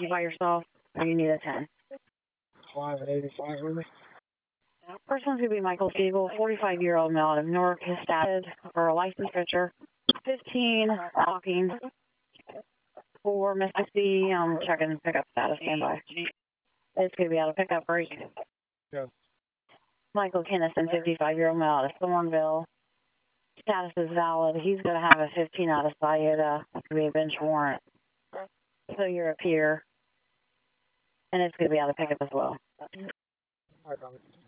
You by yourself, or you need a 10? 585 really. Person's going to be Michael Siegel, 45-year-old male out of Newark. His status for a licensed pitcher. 15, walking. 4, Mr. C, checking pickup status, standby. It's going to be out of pickup break. Yes. Michael Kinnison, 55-year-old male out of Thornville. Status is valid. He's going to have a 15 out of Sayada. It's going to be a bench warrant. So you're a peer. And it's going to be out of pickup as well. All right,